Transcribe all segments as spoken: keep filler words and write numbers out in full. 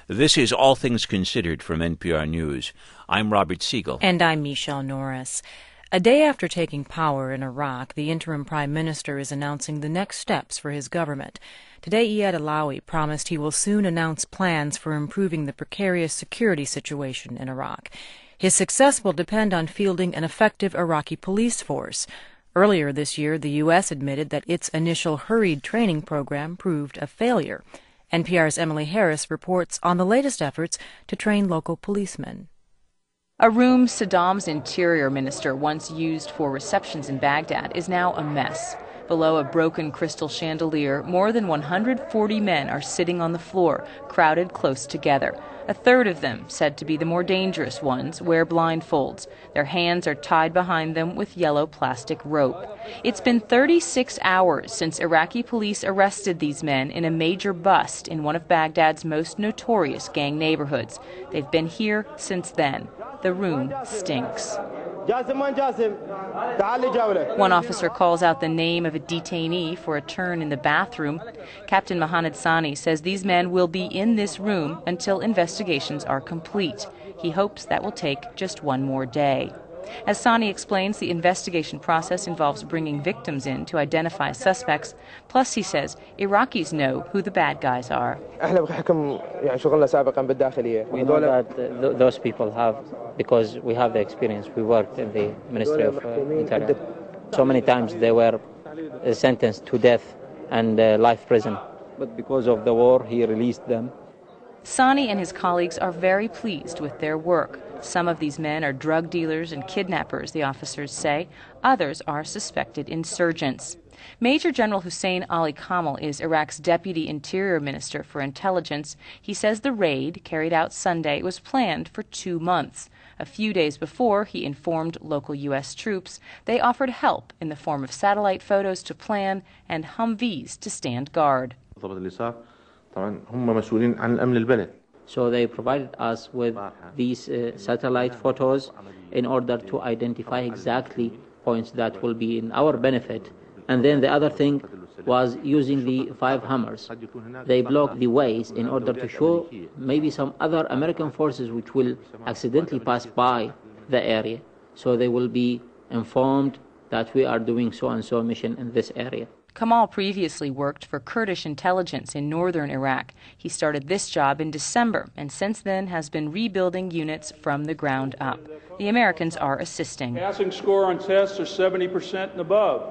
This is All Things Considered from N P R News. I'm Robert Siegel. And I'm Michelle Norris. A day after taking power in Iraq, the interim prime minister is announcing the next steps for his government. Today, Iyad Allawi promised he will soon announce plans for improving the precarious security situation in Iraq. His success will depend on fielding an effective Iraqi police force. Earlier this year, the U S admitted that its initial hurried training program proved a failure. N P R's Emily Harris reports on the latest efforts to train local policemen. A room Saddam's interior minister once used for receptions in Baghdad is now a mess. Below a broken crystal chandelier, more than one hundred forty men are sitting on the floor, crowded close together. A third of them, said to be the more dangerous ones, wear blindfolds. Their hands are tied behind them with yellow plastic rope. It's been thirty-six hours since Iraqi police arrested these men in a major bust in one of Baghdad's most notorious gang neighborhoods. They've been here since then. The room stinks. One officer calls out the name of a detainee for a turn in the bathroom. Captain Mohamed Sani says these men will be in this room until investigations are complete. He hopes that will take just one more day. As Sani explains, the investigation process involves bringing victims in to identify suspects. Plus, he says, Iraqis know who the bad guys are. We know that uh, th those people have, because we have the experience. We worked in the Ministry of uh, Interior. So many times they were uh, sentenced to death and uh, life prison. But because of the war, he released them. Sani and his colleagues are very pleased with their work. Some of these men are drug dealers and kidnappers, the officers say. Others are suspected insurgents. Major General Hussein Ali Kamal is Iraq's Deputy Interior Minister for Intelligence. He says the raid, carried out Sunday, was planned for two months. A few days before, he informed local U S troops they offered help in the form of satellite photos to plan and Humvees to stand guard. So they provided us with these uh, satellite photos in order to identify exactly points that will be in our benefit. And then the other thing was using the five Hummers. They blocked the ways in order to show maybe some other American forces which will accidentally pass by the area. So they will be informed that we are doing so-and-so mission in this area. Kamal previously worked for Kurdish intelligence in northern Iraq. He started this job in December and since then has been rebuilding units from the ground up. The Americans are assisting. Passing score on tests are seventy percent and above.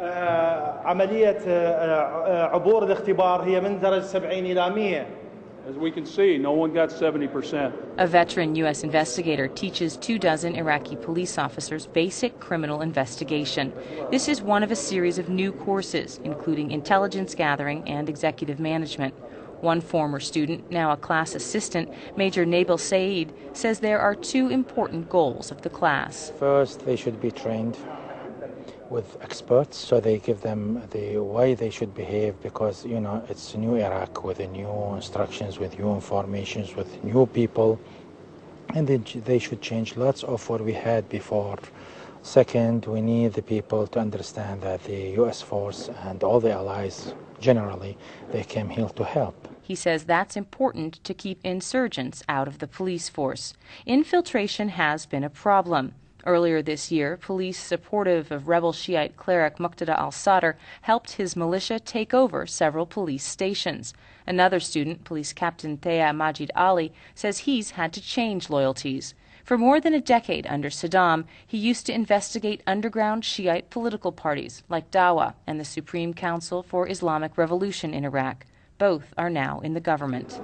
As we can see, no one got seventy percent. A veteran U S investigator teaches two dozen Iraqi police officers basic criminal investigation. This is one of a series of new courses, including intelligence gathering and executive management. One former student, now a class assistant, Major Nabil Saeed, says there are two important goals of the class. First, they should be trained with experts, so they give them the way they should behave, because you know it's new Iraq with the new instructions, with new informations, with new people, and they, they should change lots of what we had before. Second, we need the people to understand that the U S force and all the allies generally, they came here to help. He says that's important to keep insurgents out of the police force. Infiltration has been a problem. Earlier this year, police supportive of rebel Shiite cleric Muqtada al-Sadr helped his militia take over several police stations. Another student, Police Captain Thea Majid Ali, says he's had to change loyalties. For more than a decade under Saddam, he used to investigate underground Shiite political parties like Dawa and the Supreme Council for Islamic Revolution in Iraq. Both are now in the government.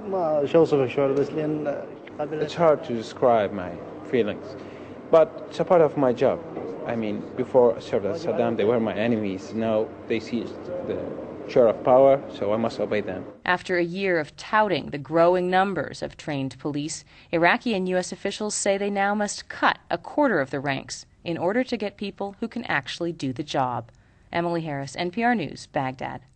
It's hard to describe my feelings. But it's a part of my job. I mean, before I served as Saddam, they were my enemies. Now they seized the chair of power, so I must obey them. After a year of touting the growing numbers of trained police, Iraqi and U S officials say they now must cut a quarter of the ranks in order to get people who can actually do the job. Emily Harris, N P R News, Baghdad.